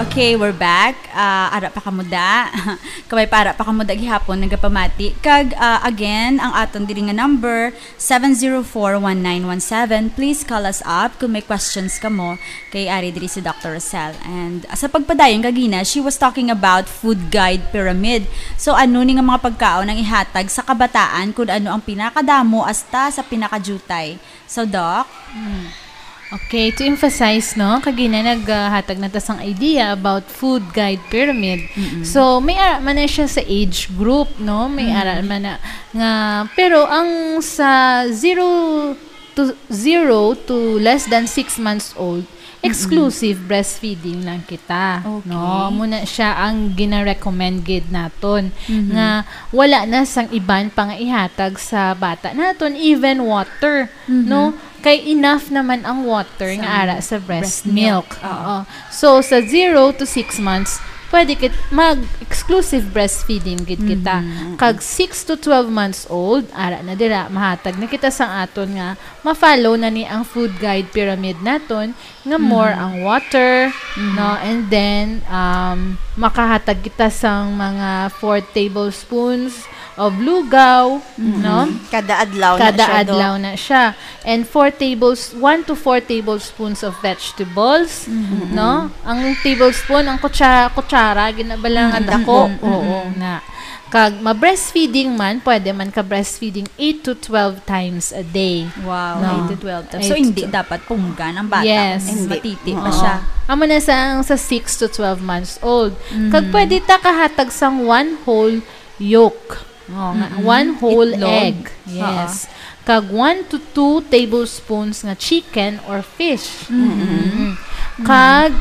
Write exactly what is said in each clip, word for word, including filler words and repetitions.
Okay, we're back. Uh, ara pa kamuda. Kamay para pa kamuda gihapon nagapamati. Kag uh, again, ang aton diri nga number seven zero four one nine one seven. Please call us up kung may questions kamo kay ari diri si Doctor Rosel. And uh, sa pagpadayon kagina, she was talking about food guide pyramid. So ano ni nga mga pagkaon ang ihatag sa kabataan kung ano ang pinakadamo hasta sa pinakajutay. So Doc, hmm. Okay, to emphasize, no, kagina naghatag na tasang idea about food guide pyramid. Mm-hmm. So, may ara man na siya sa age group, no? May mm-hmm. ara man na nga, pero ang sa zero to zero to less than six months old, exclusive mm-hmm. breastfeeding lang kita. Okay. No, muna siya ang gina-recommend gid naton mm-hmm. nga wala na sang iban pang ihatag sa bata naton, even water, mm-hmm. no? Kay enough naman ang water sa, nga ara sa breast, breast milk. milk. Oo. So sa zero to six months, pwede kit mag-exclusive breastfeeding gid kita. Mm-hmm. Kag six to twelve months old, ara na dira mahatag na kita sang aton nga ma-follow na ni ang food guide pyramid naton nga more mm-hmm. ang water, mm-hmm. no, and then um makahatag kita sang mga four tablespoons of lugaw, mm-hmm. no? Kada adlaw Kada na siya. Kada adlaw do. na siya. And four tables, one to four tablespoons of vegetables, mm-hmm. no? Ang tablespoon, ang kutsara, kutsara ginabalang mm-hmm. dako. Mm-hmm. Oo, na. Kag ma-breastfeeding man, pwede man ka-breastfeeding eight to twelve times a day. Wow, no? eight to twelve times. So, hindi dapat punggan ang bata. Yes. Matiti pa siya. Amo na sa, sa six to twelve months old. Mm-hmm. Kag pwede ta kahatag sang one whole yolk. Oh, mm-hmm. One whole Itlog. egg. Yes. Uh-huh. Kag one to two tablespoons nga chicken or fish. Mm-hmm. Mm-hmm. Kag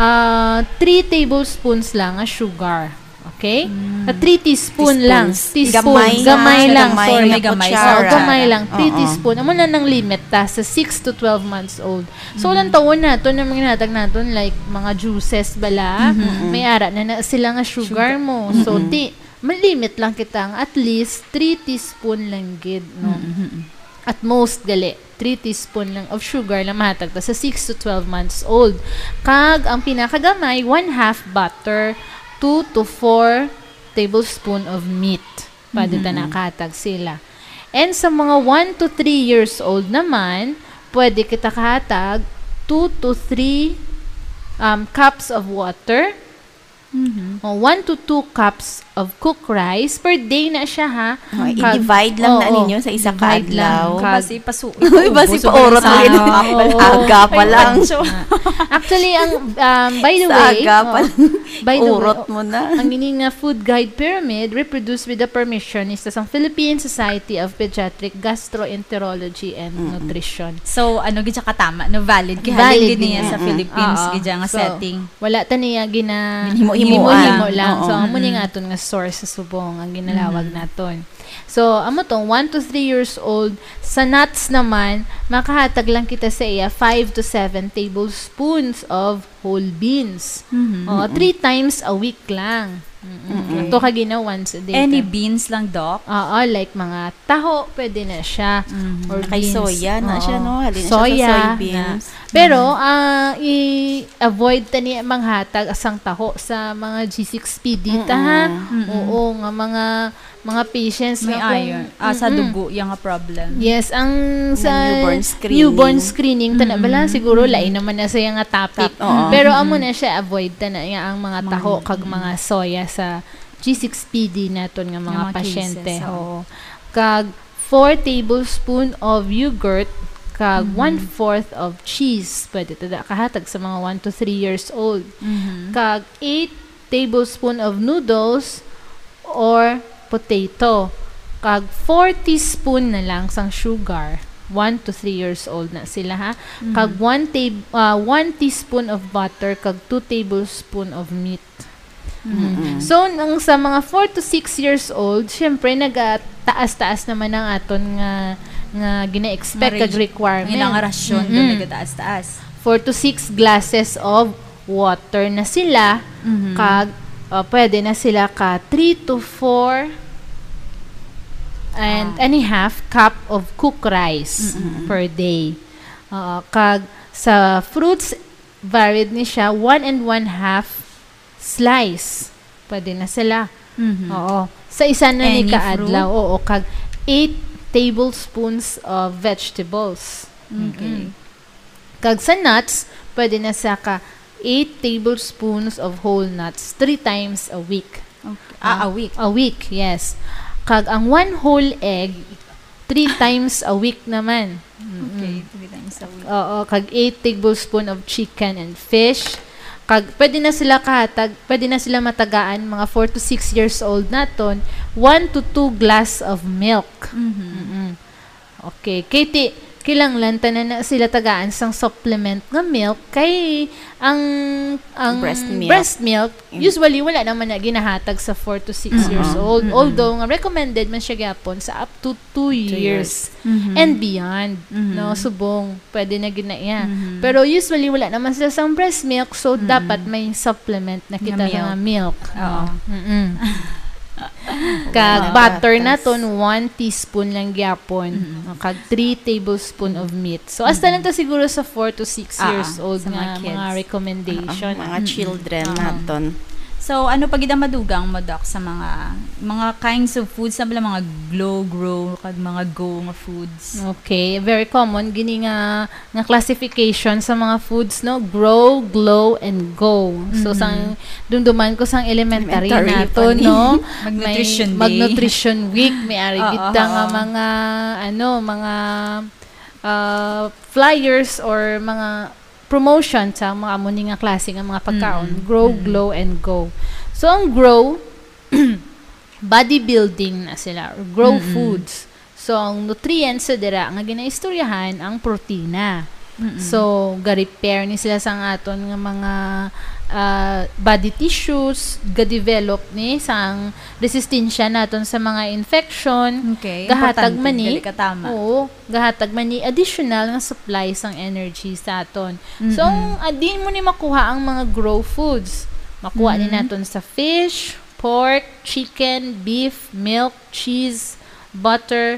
uh, three tablespoons lang nga sugar. Okay? Mm. Uh, three teaspoon lang. Teaspoon. Gamay, gamay lang. Gamay, Sorry. gamay, gamay, oh, gamay lang. three uh-uh. teaspoon. Amo na ng limit ta sa six to twelve months old. So, mm-hmm. lang taon na. Ito na mga natag natin like mga juices bala. Mm-hmm. May ara na, na sila nga sugar, sugar. mo. Mm-hmm. So, ti malimit lang kita ang at least three teaspoon lang gid, no? Mm-hmm. At most gali three teaspoon lang of sugar na mahatag ta sa six to twelve months old. Kag ang pinakagamay, one half butter, two to four tablespoon of meat. Pwede mm-hmm. ta nakahatag sila. And sa mga one to three years old naman, pwede kita kahatag two to three um, cups of water. Mm-hmm. Oh, one to two cups of cooked rice per day na siya, ha? Oh, i-divide lang oh, na ninyo sa isa kaadlaw. Basi pasu. Basi pa oras mo yun. Aga pa lang. Actually, ang um, by the sa way, aga pa lang. By the Urot way, mo na. Ang gining na food guide pyramid reproduced with the permission is sa Philippine Society of Pediatric Gastroenterology and mm-hmm. Nutrition. So, ano gid siya katama? No, valid kay halin gid niya sa Philippines gid nga so, setting. Wala ta niya gina himo-himo lang. Oo. So, amo ni nga aton nga source sa subong ang ginalawag mm-hmm. naton. So, amo tong one to three years old. Sa nuts naman, makahatag lang kita sa iya five to seven tablespoons of whole beans. Mm-hmm. O, three times a week lang. Mm-hmm. Ito kagina once a day. Any ta. beans lang, Doc? Oo, like mga taho, pwede na siya. Mm-hmm. Or kay beans. soya na Oo. siya, no? Halina soya siya sa soybeans. Na. Pero, uh, i-avoid tani manghatag asang taho sa mga G six P D ta, ha? Mm-hmm. Oo, nga mga mga patients may na iron. Kung, ah, sa dugo, yung problem. Yes, ang sa newborn screening. Newborn screening, tana, mm-hmm. bala, siguro, lain naman na sa yung nga topic. Top, pero, amo na siya, avoid tana, yung ang mga taho, kag mga soya sa G six P D naton nga mga, mga pasyente. Cases, oo. Kag four tablespoon of yogurt, kag mm-hmm. one-fourth of cheese. Pwede tada kahatag sa mga one to three years old. Mm-hmm. Kag eight tablespoon of noodles or potato. Kag four teaspoon na lang sang sugar. one to three years old na sila, ha? Mm-hmm. Kag one tab- uh, one teaspoon of butter, kag two tablespoon of meat. Mm-hmm. So, nang sa mga four to six years old, syempre, nag-taas-taas naman ang aton nga, nga gina-expect kag requirement. Ilang rasyon, mm-hmm. nag-taas-taas. four to six glasses of water na sila, mm-hmm. kag, uh, pwede na sila ka three to four and ah. and a half cup of cooked rice mm-hmm. per day. Uh, kag, sa fruits, varied ni siya, one and one half slice. Pwede na sila. Mhm. Oo. Sa isa na ni Any kaadlaw, oo, kag eight tablespoons of vegetables. Okay. Kag sa nuts, pwede na sa ka eight tablespoons of whole nuts three times a week. Okay. Ah, a week. A week, yes. Kag ang one whole egg, three times a week naman. Okay, three times a week. Oo, kag eight tablespoon of chicken and fish. Kag pwede na sila kahatag, pwede na sila matagaan mga four to six years old naton, one to two glass of milk. Mhm. Mm-mm. Okay, kiti kilanglan tanan na sila tagaan sang supplement nga milk kay ang ang Breast milk. breast milk usually wala naman na ginahatag sa four to six years old, although nga recommended man siya gyapon sa up to two years Mhm. and beyond. Mhm. No, subong pwede na ginaya. Mhm. Pero usually wala naman sila sang breast milk, so dapat may supplement na kita Na nga milk. Oo. Mm-mm. Kag Wow. butter Gatas. na ton one teaspoon lang gyapon. Kag three tablespoon of meat. So hasta lang ta siguro sa four to six Ah, years old sa nga mga mga, kids. recommendation. Ang mga children Oo. naton. So, ano pag ida madugang mo, Doc, sa mga mga kinds of foods, sa mga glow, grow, kag mga go nga foods? Okay, very common gini nga nga classification sa mga foods, no, grow, glow and go. So sang dumduman ko sang elementary, Elementary nato, pa ni. no. Mag-nutrition may day. mag-nutrition week, may ari Oo, kita nga oo. mga ano, mga uh, flyers or mga promotion sa mga amuni nga klase nga mga pagkaon, grow, glow and go. So ang grow bodybuilding na sila, or grow foods. So ang nutrients sa dira nga ginaistoryahan ang protina. So ga-repair ni sila sang aton nga mga uh, body tissues, ga-develop ni sang resistensya naton sa mga infection. Okay. Gahatag Importante, man ni. gali ka tama. Oo, gahatag man ni additional nga supply sang energy sa aton. So ang adin mo ni makuha ang mga grow foods. Makuha ni naton sa fish, pork, chicken, beef, milk, cheese, butter,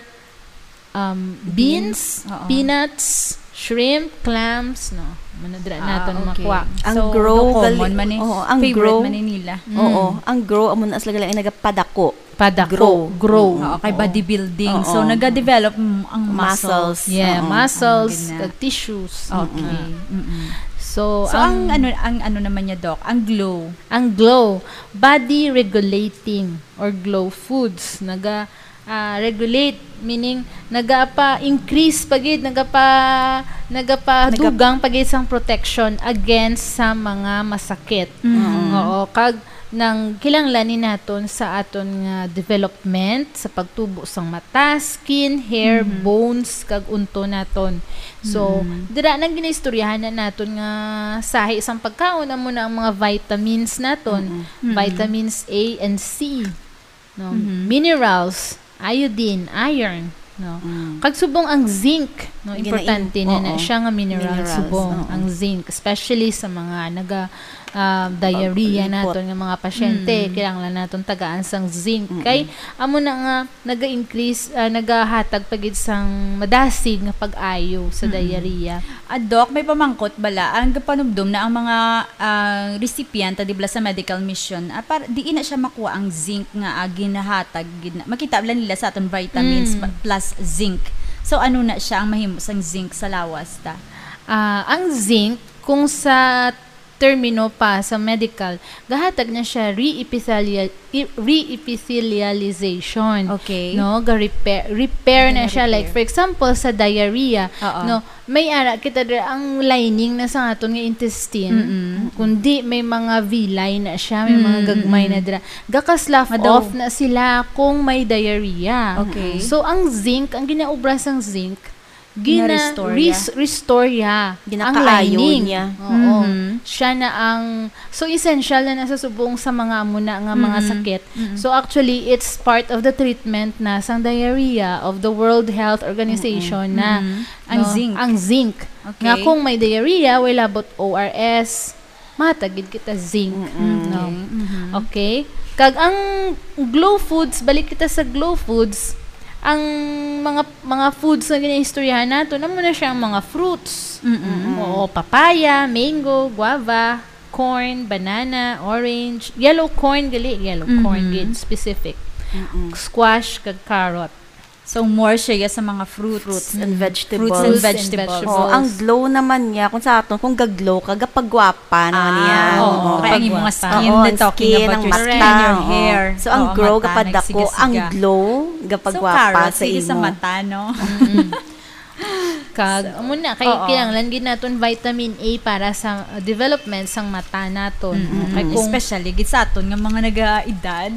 um, beans, Oo. peanuts, shrimp, clams, no. Manadra naton Ah, okay. makuha. Ang so, grow, no gali- common man ni. Oo, ang favorite grow- man ni nila. Oo, ang grow amo na sila ay nagapadako. Padako, Grow. grow. Oo, kay bodybuilding. Oo. So, nag-develop mm, ang muscles. Muscles. Yeah, Oo. muscles, Oo, ganun. kag tissues. Okay. Mm-mm. So, So, ang, ano ang ano naman niya, Doc? Ang glow. ang glow, body regulating or glow foods, naga ah, regulate, meaning naga pa increase pagid, naga pa naga pa dugang pagid sang protection against sa mga masakit. Oo, kag nang kilanglanin naton sa aton nga development sa pagtubo sang mata, skin, hair, bones kag unto naton. So, dira nang ginaistoryahan na naton nga sahi sang pagkaon amo na ang mga vitamins naton, vitamins A and C, no, minerals, iodine, iron, no. Kag subong ang zinc, no, Ginain- importante na na oo. siya nga mineral Minerals, subong oo. ang zinc, especially sa mga naga um, diarrhea Pag-lipot. naton nga mga pasyente, kailangan naton tagaan sang zinc kay amo na nga naga-increase uh, nagahatag pagid sang madasig nga pag-ayo sa diarrhea. Ah, Doc, may pamangkot bala. Ang kapanumdum na ang mga ah, recipient di bala sa medical mission, ah, para di na siya makuha ang zinc nga ah, ginahatag. Gina, makita bala nila sa aton vitamins pa- plus zinc. So, ano na siya ang mahimo sang zinc sa lawas ta? Ah, ang zinc kung sa termino pa sa medical, gahatag na siya re-epithelial i- re-epithelialization. Okay. No, ga repair repair na siya, repair. like for example sa diarrhea, Oo. no, may ara kita dira ang lining na sa aton nga intestine. Kundi may mga villi na siya, may mga gagmay na dira. Gaka-slough Madaw. off na sila kung may diarrhea. Okay. So ang zinc, ang ginaubra sang zinc, gina Na-restore res- restore ya ang Ginakaayo lining niya. Oo. Mhm. Siya na ang so essential na nasa subong sa mga muna nga mga sakit. So actually it's part of the treatment na sang diarrhea of the World Health Organization na Ang no, zinc. ang zinc. Okay. Nga kung may diarrhea, way labot O R S, matagid kita zinc. No. Okay? Kag ang glow foods, balik kita sa glow foods, ang mga mga foods na ginaistoryahan nato, naman na siya ang mga fruits. Oo, papaya, mango, guava, corn, banana, orange, yellow corn gali, yellow Mhm. corn gid specific. Mm-mm. Squash kag carrot. So more siya sa mga fruits. Fruits and vegetables. Fruits and vegetables. Oh, ang glow naman niya, kung sa aton, kung gaglow ka, gapagwapa naman niya. Ah, oo. Oo, Kaya ang pagwapa. mga skin Oo, na ang talking skin, about ang your mata, skin and your oo. hair. So, ang Oo, grow mata, kapag dako, nagsigasiga. ang glow, So, gapagwapa carrot, sa sige sa imo. mata, no? Kag amo na kay oo. kinahanglan gid naton vitamin A para sa uh, development sang mata naton. Mm-mm. Kay kung Especially, gid sa aton nga mga nag-edad.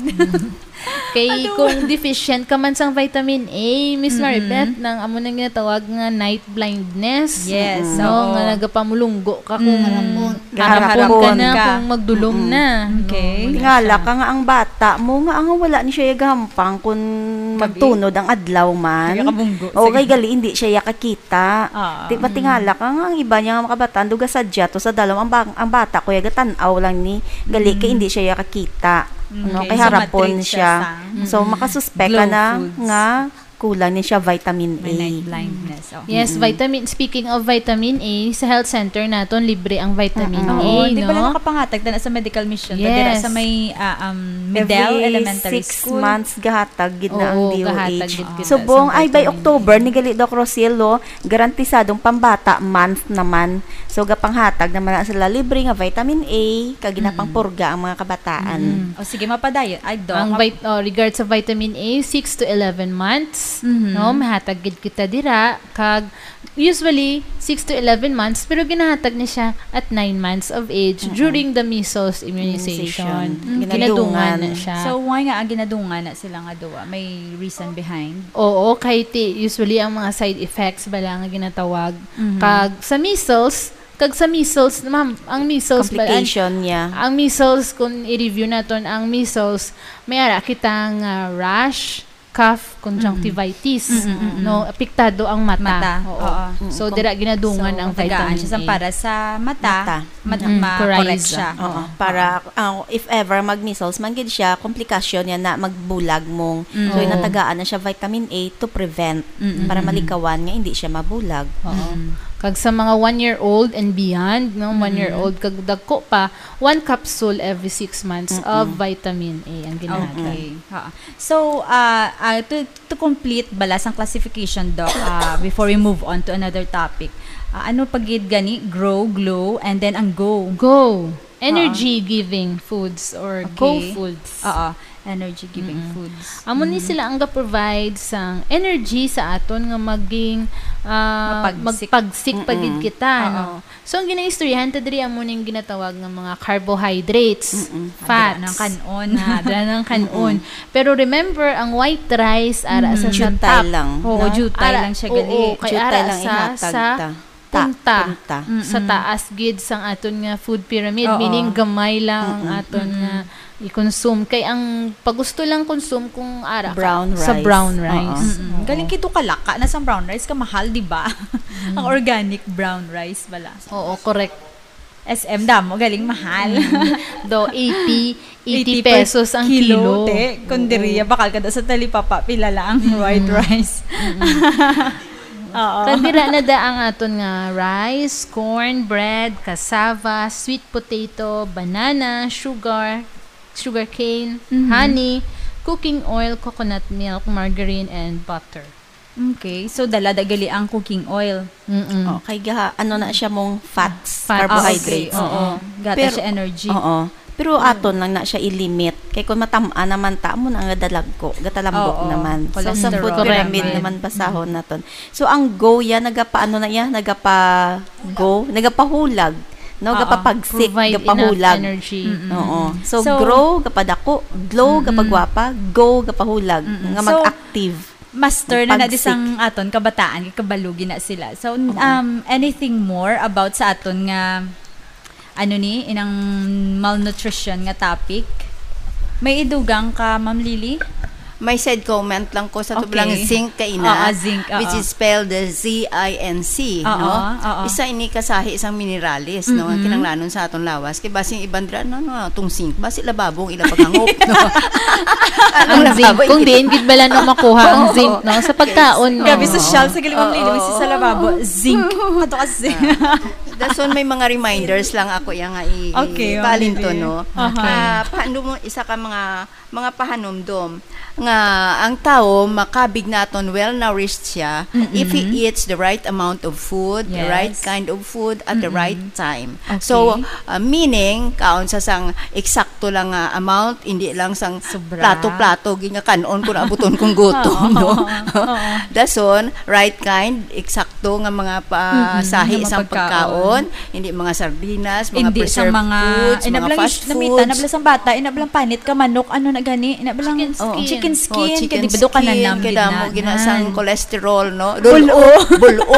kay kung deficient ka man sang vitamin A, Miss Mm-mm. Maribeth, nang amo nang ginatawag nga night blindness. Yes, no, oo. nga nagapamulunggo ka kung Mm. harapon ka na ka. kung magdulom Mm-mm. na. Okay. No, Ngala ka nga ang bata mo nga ang wala ni siya gampang kung magtunod ang adlaw man. Kaya kabunggo. O Sige. kay gali hindi siya yakakita. Ah. Di pati ngala ka nga ang iba niya nga makabataan duga sadya to sa dalom ang, ba- ang bata kuya gatan-aw lang ni gali kay hindi siya yakakita. No, Okay, kay so harapon matrix siya. siya So makasuspect Glow ka na foods. nga kulang ni siya vitamin A. May night blindness. Oh. Yes, vitamin speaking of vitamin A, sa health center naton libre ang vitamin Mm-mm. A, Oo, di no? ba lang nakapangatag na sa medical mission? Yes. Yes. Sa may ah, um, Medel Every Elementary six School. months gahatag gid na ang Oo, D O gahatag H. gid kita So sa buong ay by vitamin October A. ni gali Doc Rosielo garantisadong pambata month naman. So gapanghatag naman na sila libre nga vitamin A kag ginapang purga ang mga kabataan. O sige, mapadayon. Ay, doc. Ang vit- oh, regards sa vitamin A, six to eleven months, Mhm. no, mahatag gid kita dira kag usually six to eleven months pero ginahatag ni siya at nine months of age during the measles immunization. Immunization. Mm, Ginadungan. Ginadungan na siya. So, why nga ang ginadungan na sila nga duwa? May reason behind? Oo, kay ti usually ang mga side effects bala nga ginatawag Mhm. kag sa measles, kag sa measles, ma'am, ang measles bala, Complication niya. ang measles, kung i-review naton ang measles, may ara kitang uh, rash, cough, conjunctivitis, Mm, mm, mm, mm. no, apektado ang mata. Mata, Oo. oo. So dira ginadungan ang matagaan vitamin siya sa A. para sa mata, Mata. mata Mm, ma-correct coryza. siya. Oo. Para ah, if ever mag-measles man gid siya, komplikasyon yan na magbulag mong. Mm. So Oo. inatagaan na siya vitamin A to prevent Mm, para mm, malikawan nga hindi siya mabulag. Oo. Kag sa mga one year old and beyond, no, one year old kag dagko pa, one capsule every six months of vitamin A ang ginahatag. Okay. Ha. So, uh, uh, to, to complete balas ang classification, Doc, uh, before we move on to another topic, uh, ano pagid gani? Grow, glow, and then ang go. Go. Energy giving foods or go Okay. foods. Oo. Energy giving foods. Amo ni sila ang ga-provide sang energy sa aton nga maging ah, Mapagsik. magpagsik pagid Mm-mm. kita, Oo. no. So ang ginaistoryahan ta diri amo ning ginatawag nga mga carbohydrates, Dira fats, ng kanon. na dira ng kanon. Pero remember ang white rice ara sa sa Jutay top. lang. Oo, no? jutay Ara- lang siya oo, gali. kay Jutay ara lang sa ihatag sa ta. Ta- punta. punta. Sa taas gid sang aton nga food pyramid, Oo. meaning gamay lang ang aton nga i-consume kay ang pagusto lang consume kung ara ka Brown sa rice. brown Oo. rice. Mm-mm. Galing kito kalaka na sa brown rice ka mahal, di ba? Ang organic brown rice bala. Oo, correct. S M damo, galing mahal. Do eighty eighty per pesos ang kilo. Te, kundiriya, bakal ka daw sa talipapa, pila lang white rice. Oo. Kandira na da ang aton nga rice, corn, bread, cassava, sweet potato, banana, sugar, sugar cane, honey, cooking oil, coconut milk, margarine, and butter. Okay, so dala gali ang cooking oil. Mm-mm. Oh, kay gaha, ano na siya mong fats, Fat- carbohydrates. Ah, okay. Oo. Gata Pero- siya energy. Oo. Pero aton lang na siya i-limit. Kay kung matamaan naman ta mo na nga dalag ko, gatalambok Oo. naman. So sa Cholesterol. food Correct. pyramid Correct. naman basahon naton. So ang go ya nagapa ano na ya, nagapa go, nagapahulag. No, Oo. gapapagsik, Provide gapahulag. enough energy. Mm-mm. Oo. So, So- grow gapadako, glow gapagwapa, go gapahulag Mm-mm. nga So, mag-active. Master na na Pagsik. disang aton kabataan, kabalugi na sila. So um anything more about sa aton nga ano ni inang malnutrition nga topic? May idugang ka, Ma'am Lily? may said comment lang ko sa Okay. tubulang zinc kay Oo, ina, zinc, oo. which is spelled Z I N C, Oo, no? oo. Isa ini kasahi isang mineralis, no? Mm-mm. Kinanglanon sa aton lawas. Kay basing ibang dira, no, no, tong zinc, basi lababong ila paghangop, no? Ang zinc, kung di, hindi bala na makuha ang Oo. zinc, no? Sa pagkaon, no? Grabe social sa gilimang Oo. lilim sa lababo. Zinc. Ato kasi. Dason may mga reminders lang ako yang nga i Okay, balin to, okay. no. Okay. Ah, paano mo isa ka mga mga pahanumdom nga ang tao makabig naton well nourished siya if he eats the right amount of food, the Yes. right kind of food at the right time. Okay. So ah, meaning kaon sa sang eksakto lang nga amount, hindi lang sang Sobra. plato-plato ginya kanon kun abuton kung gutom, no. Dason right kind eksakto nga mga pasahi Nga mga isang pagkaon. pagkaon, hindi mga sardinas, mga Hindi sa preserved mga foods, mga inablang fast namita, foods. inablang sang bata, inablang panit ka manok, ano na gani, inablang Chicken oh, skin. chicken Oh, skin, chicken kadi bado ka na skin, nam kada mo ginasang gidnanan. cholesterol, no? Bulo. Bulo.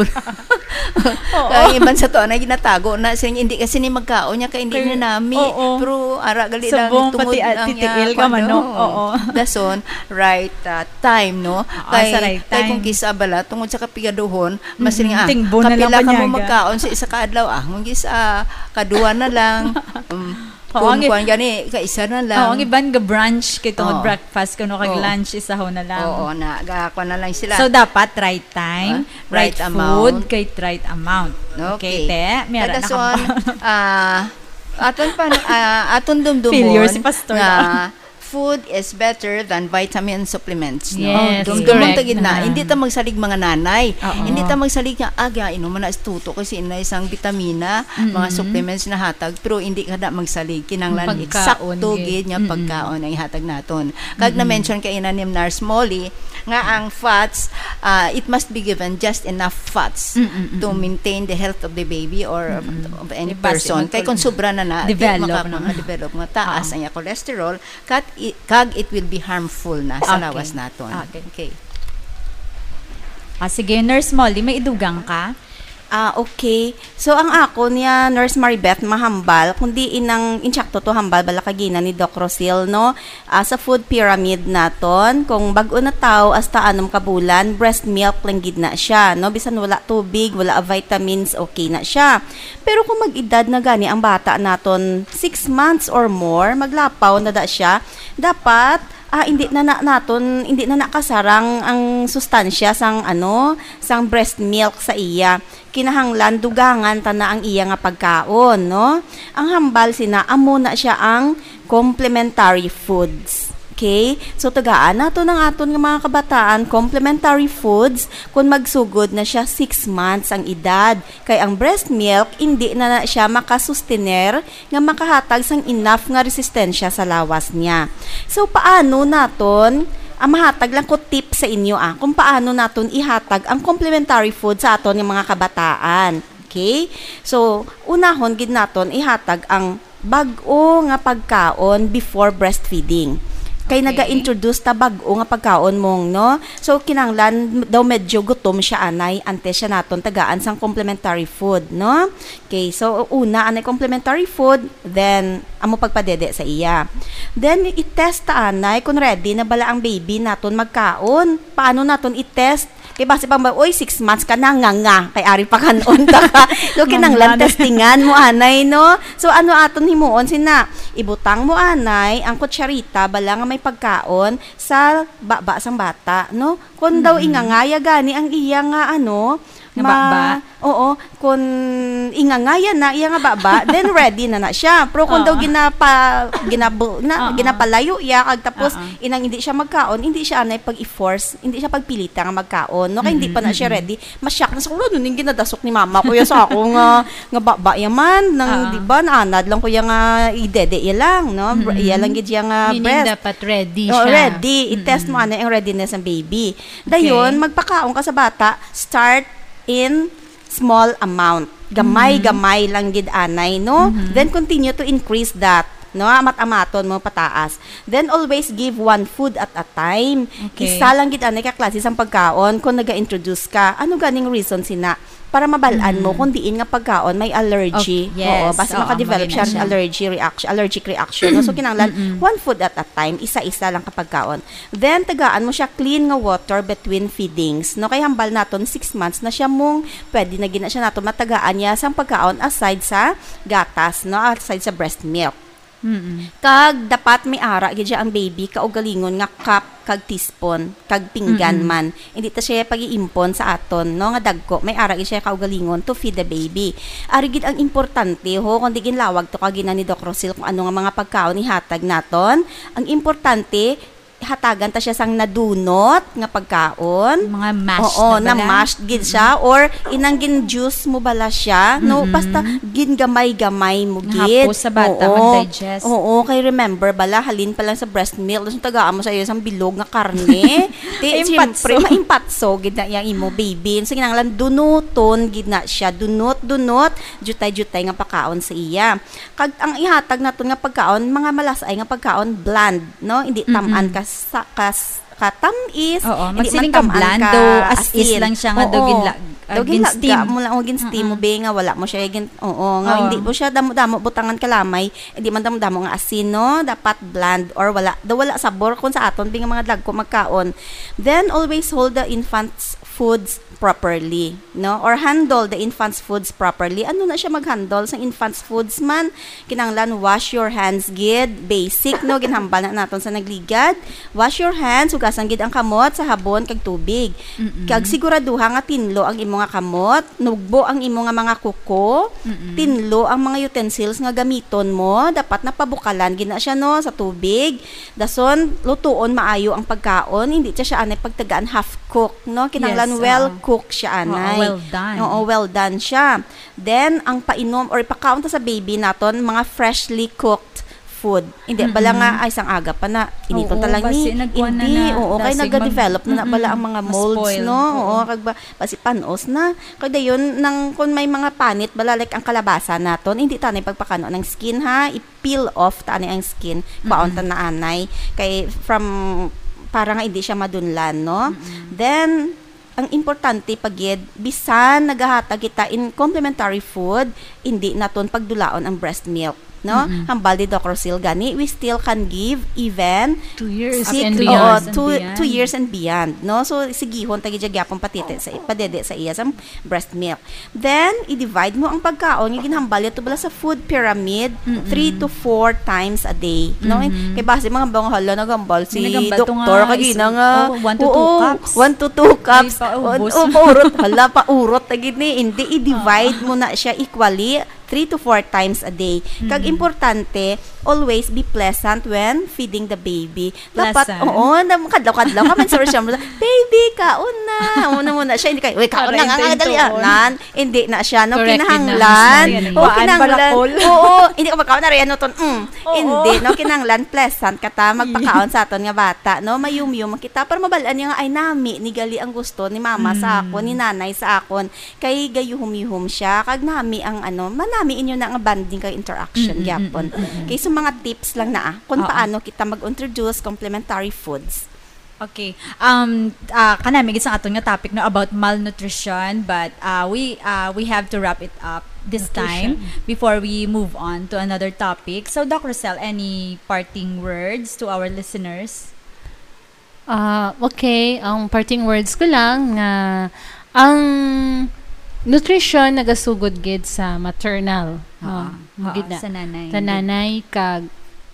Kaya iban sa to na ginatago na siya hindi kasi ni magkaon niya kay hindi Kay- na nami. oo. Pero ara gali lang Sabong tungod pati, ah, lang titiil niya, ka ano, manok. Oo. Dason right uh, time, no? Oo, Kay sa right kay time. kung kisa bala tungod sa kapigaduhon, mas ring ah, tingbo na lang kapila ka mo panyaga. magkaon sa isa ka adlaw ah, kung gisa kaduwa na lang. Um, Oo, kung ang- kuan gani kaisa na lang. Oh, ang iban ga brunch kay tungod Oo. breakfast kuno kag Oo. lunch isaho na lang. Oo, na gakwan na lang sila. So dapat right time, Ah, right, right food, amount. kay right amount. Okay, te. Mera na Kadason, ka. ah, aton pa, ah, aton dumdumon Failure si Pastor, nga ah. food is better than vitamin supplements. No? Yes, Dumdumon correct. tagid na. Ah. Hindi ta magsalig mga nanay. Oo. Hindi ta magsalig nga, aga, inuman na istuto kasi ina isang vitamina, mga supplements na hatag, pero hindi kada magsalig. Kinanglan Pagkaon, eksakto gid. gid nga pagkaon ang ihatag naton. Kag na-mention kay ina ni Nurse Molly, nga ang fats, ah, it must be given just enough fats to maintain the health of the baby or of, of any Di ba, person. si- Kay kung sobra na na, Develop di na. maka-develop nga taas ang iya cholesterol, kat, i- kag it will be harmful na sa Okay. lawas naton. Okay. Okay. Ah, sige, Nurse Molly, may idugang ka? Ah, okay. So, ang ako niya, Nurse Maribeth, mahambal, kundi inang, insakto to hambal, bala kagina ni Doc Rosil, no? Ah, sa food pyramid naton, kung bago na tao, hasta anom kabulan, breast milk lang gid na siya, no? Bisan wala tubig, wala vitamins, okay na siya. Pero kung mag-edad na gani ang bata naton, six months or more, maglapaw na da siya, dapat, ah hindi na na naton hindi na nakasarang ang sustansya sang ano sang breast milk sa iya, kinahanglan dugangan ta na ang iya nga pagkaon, no? Ang hambal sina amo na siya ang complementary foods. Okay? So, tagaan nato ng aton nga mga kabataan, complementary foods, kung magsugod na siya six months ang edad. Kay ang breast milk, hindi na na siya makasustener nga makahatag sang enough nga resistensya sa lawas niya. So, paano naton, ang mahatag lang ko tip sa inyo ah, kung paano naton ihatag ang complementary food sa aton ng mga kabataan. Okay? So, unahon gid naton ihatag ang bag-o nga pagkaon before breastfeeding. Kay Okay. naga-introduce ta bag-o nga pagkaon mong, no? So, kinanglan daw medyo gutom siya anay, ante siya naton tagaan sang complementary food, no? Okay, so una, anay complementary food, then, amo pagpadede sa iya. Then, i-test ta anay, kung ready na bala ang baby naton magkaon. Paano naton i-test? Kay base pang ba, oy, six months ka na, nga nga, kay ari pa kanon ta ka. So, kinanglan testingan mo anay, no? So, ano aton himuon, sina, ibutang mo anay, ang kutsarita, bala nga may pagkaon, sa baba sang bata, no? Kung daw ingangaya gani, ang iya nga, ano, Nga baba? Oo, kung ingangaya na, iya nga baba, then ready na na siya. Pero kung Oo. daw ginapa, ginabo, na, Oo. ginapalayo iya, kag tapos, Oo. inang hindi siya magkaon, hindi siya anay pag-i-force, hindi siya pagpilita nga magkaon, no? Kaya hindi pa na siya ready. Masyak na sa kulo, nun yung ginadasok ni mama ko, sa ako nga, nga baba yaman, nang, Oo. di ba, naanad lang ko yung nga, idede, iya lang, no? Mm-hmm. Iya lang gid yung nga Meaning breast. dapat ready Oh, siya. ready. I-test mo ano yung readiness ng baby. Dayon, magpakaon ka sa bata, start in small amount. Gamay-gamay lang gid anay, no? Then continue to increase that. No, amat-amaton mo pataas. Then always give one food at a time. Okay. Isa lang gid anay ka klase sang pagkaon kung naga-introduce ka. Ano ganing reason sina? para mabalaan mo kung diin nga pagkaon may allergy. Okay, yes. Oo, basta Oo, maka-develop maganda siya siya. allergy reaction, allergic reaction. No? So kinahanglan one food at a time, isa-isa lang kapag kaon. Then tagaan mo siya clean nga water between feedings. No kay hambal naton six months na siya mong pwede na gina siya nato matagaan niya sang pagkaon aside sa gatas, no, aside sa breast milk. Mm-mm. Kag dapat may ara gid siya ang baby kaugalingon nga cup kag teaspoon kag pinggan man. Hindi ta siya pag-iimpon sa aton no nga dagko may ara gid siya kaugalingon to feed the baby. Ari gid ang importante ho kundi ginlawag to kag ni Doc Rosil kung ano nga mga pagkaon ni hatag naton. Ang importante hatagan ta siya sang nadunot nga pagkaon. Mga mashed Oo, na na bala. mashed gid siya or inang gin juice mo bala siya. No, basta gin gamay-gamay mo gid. Hapos sa bata, Oo. mag-digest. Oo, kay remember bala halin pa lang sa breast milk, tapos tagaan mo sa iyo sang bilog nga karne. Di Impatso. siyempre maimpatso gid na yang imo baby. So kinahanglan dunuton gid na siya. Dunot, dunot, jutay-jutay nga pagkaon sa iya. Kag ang ihatag naton nga pagkaon, mga malasay nga pagkaon bland, no? Hindi tamaan ka sa kas katamis. Oo, hindi magsiling man ka tamaan bland, ka though as is asin. lang siya nga, Oo. though ginla- ah, Daw ginlaga gin-steam. mo lang o gin-steam mo be nga wala mo siya gin oo nga Oo. hindi mo siya damo-damo butangan kalamay hindi man damo-damo nga asin no dapat bland or wala daw wala sabor kun sa aton bi nga mga dagko magkaon. Then always hold the infant's foods properly, no? Or handle the infant's foods properly. Ano na siya mag-handle sa infant's foods man? Kinahanglan wash your hands gid, basic no ginhambal na naton sa nagligad. Wash your hands, hugasan gid ang kamot sa habon kag tubig. Kag siguraduha nga tinlo ang imo nga kamot, nugbo ang imo nga mga kuko, tinlo ang mga utensils nga gamiton mo, dapat napabukalan gid na siya no sa tubig. Dason lutuon maayo ang pagkaon, hindi siya siya anay pagtagaan half cook, no? Kinahanglan Yes, well oo. cook siya anay. Oo, well done. Oo, well done siya. Then ang painom or ipakaon ta sa baby naton mga freshly cooked food. Hindi bala nga ay sang aga pa na initon Oo, ta lang basi ni. nagkuha na Hindi, na, oo, kay dasig nagadevelop mag- na, na bala ang mga Mm-mm, molds ma-spoil. no. Oo. Oo, kag ba basi panos na. Kag dayon nang kun may mga panit bala like ang kalabasa naton, hindi tanay pagpakano ng skin ha, i-peel off tanay ang skin. Baon ta na anay kay from para nga hindi siya madunlan no. Then ang importante pagid bisan nagahatag kita in complementary food hindi naton pagdulaon ang breast milk no. Hambal di Doc Rosil gani we still can give even Two years six- and oo, beyond. two, And beyond. two years and beyond no. So sigihon tagi gyapon patite sa padede sa iya sa breast milk. Then i-divide mo ang pagkaon nga ginhambal ito bala sa food pyramid three to four times a day no. Kay base mga bang hala nagambal si Nagambal to doktor nga, kagina is- nga oh, one to two oo, cups. one to two cups Ay, paubos. O, paurot hala paurot tagi ni hindi i-divide mo na siya equally three to four times a day. Kag importante, always be pleasant when feeding the baby. Dapat, Pleasant? oo, nam- kadlaw-kadlaw ka man, sorry siya mo, baby, kaon na. Una muna siya, hindi kayo, uy, kaon na nga, nga, dali, ah. Nan, hindi na siya, no, Correct, kinahanglan. din na. Oo, Waan, kinahanglan. balakol. Oo, hindi ka magkaon na rin, ano, ton, mm, hindi, no, kinahanglan, pleasant, kata, magpakaon sa aton nga bata, no, mayum-yum, kita, para mabalaan niya nga, ay, nami, ni gali ang gusto, ni mama sa akon, ni nanay sa akon, kay gayuhum-yuhum siya, kag nami ang, ano, manami inyo na nga banding kay interaction, gyapon. Kay so mga tips lang na, ah, kung Oo. paano kita mag-introduce complementary foods. Okay. Um uh, kanami gid sa aton nga topic no about malnutrition but uh, we uh, we have to wrap it up this time before we move on to another topic. So Doc Rosel, any parting words to our listeners? Ah, okay, ang parting words ko lang nga ang nutrition nagasugod gid sa maternal. Oo. no, gid na. Sa nanay. Sa nanay kag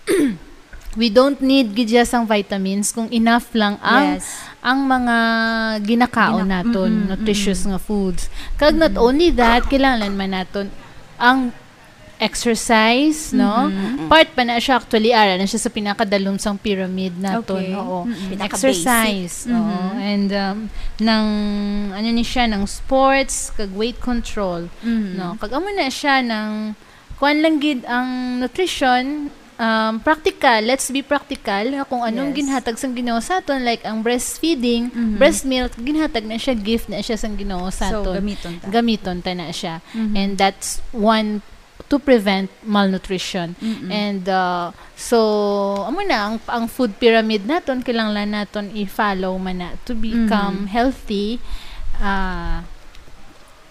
we don't need gid just ang vitamins kung enough lang ang Yes. ang mga ginakaon Gina- naton mm-mm, nutritious nga foods. Kag not only that, kailangan man naton ang exercise, no? Part pa na siya actually ara na siya sa pinakadalum sang pyramid naton. Okay. Oo. Mm-mm. Pinaka-basic. Exercise. Oo. And um, ng ano ni siya ng sports kag weight control, Mhm. no? Kag amo na siya ng kuan lang gid ang nutrition. Um, practical, let's be practical kung anong Yes. ginhatag sang Ginoo sa aton like ang breastfeeding, Mhm. breast milk ginhatag na siya, gift na siya sang Ginoo sa So aton. gamiton ta. Gamiton ta na siya. Mhm. And that's one to prevent malnutrition. Mm-mm. And uh, so amo na ang, ang food pyramid naton kailangan naton i-follow man na to become healthy. Uh,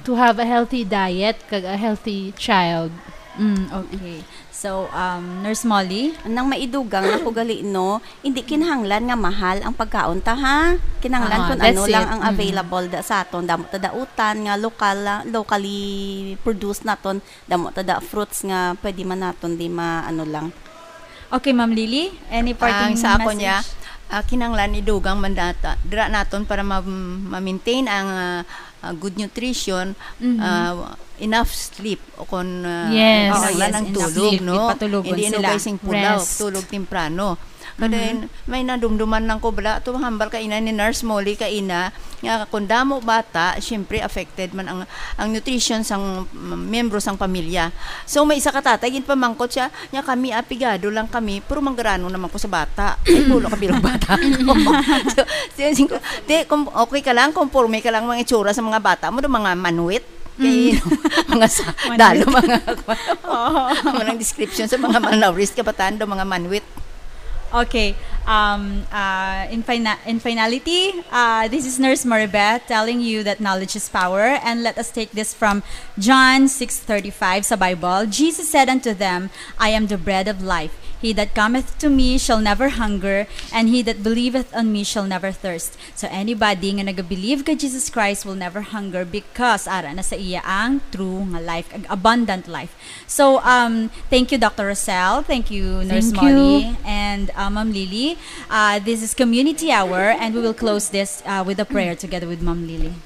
to have a healthy diet kag a healthy child. Mm, okay. So, um, Nurse Molly? Nang maidugang na kugali no, hindi kinahanglan nga mahal ang pagkaon ta ha. Kinahanglan Ah, kung that's ano it. lang ang Mm. available da sa aton, damo ta dautan nga lokal locally produced naton, damo ta da fruits nga pwede man naton di ma ano lang. Okay, Ma'am Lily? Any parting Ang sa ako message? niya, uh, kinanglan idugang mandata dira naton para ma- ma-maintain ang uh, uh, good nutrition, Mhm. uh, enough sleep o kon uh, Yes. Oo, kinanglan yes, ang enough tulog, sleep. no? Ipatulugon Hindi sila. inugay sing pulaw, Rest. tulog temprano. Kada may nadumduman lang ko bala to hambal ka ina ni Nurse Molly ka ina nga kung damo bata syempre affected man ang ang nutrition sang mm, membro sang pamilya. So may isa ka tatay gin pamangkot siya nya kami apigado lang kami pero manggarano naman ko sa bata. Ay pulo ka bilang bata. so, so, ko, de, kung okay ka lang conforme ka lang mga itsura sa mga bata mo do mga manuit kay mga sa, dalo mga mga description sa mga malnourished kabataan do mga manuit. Okay. Um, uh, in, fina- in finality, uh, this is Nurse Maribeth telling you that knowledge is power. And let us take this from John six thirty-five sa Bible. Jesus said unto them, I am the bread of life. He that cometh to me shall never hunger, and he that believeth on me shall never thirst. So anybody nga nagabelieve kay Jesus Christ will never hunger because ara na sa iya ang true nga life, ag- abundant life. So um, thank you, Doctor Rosel. Thank you, Nurse Thank Molly, you. and uh, Ma'am Lily. Uh, this is Community Hour, and we will close this uh, with a prayer together with Ma'am Lily.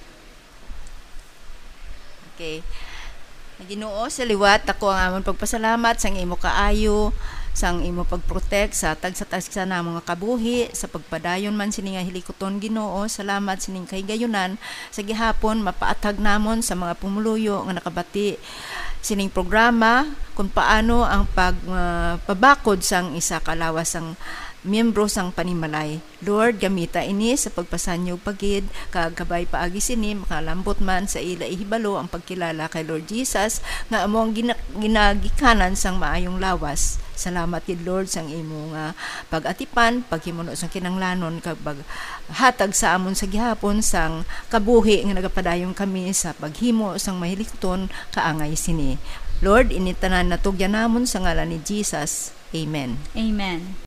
Okay. Ginoo sa liwat ako ang amon pagpasalamat sang imo kaayo, sang imo pagprotect sa tag sa tag sa namong nga kabuhi, sa pagpadayon man sini nga hilikoton Ginoo. Salamat sining kahigayunan sa gihapon mapaatag namon sa mga pumuluyo nga nakabati sining programa kung paano ang pag uh, pabakod sang isa ka lawas sang miyembro sang panimalay. Lord, gamita ini sa pagpasanyo pagid kag kabay paagi sini makalambot man sa ila ihibalo ang pagkilala kay Lord Jesus nga among gina- ginagikanan sang maayong lawas. Salamat gid Lord sang imo nga pag-atipan, paghimuno sang kinanglanon kag pag hatag sa amon sa gihapon sang kabuhi nga nagapadayon kami sa paghimo sang mahilikton kaangay sini. Lord, initanan natugyan namon sa ngalan ni Jesus. Amen. Amen.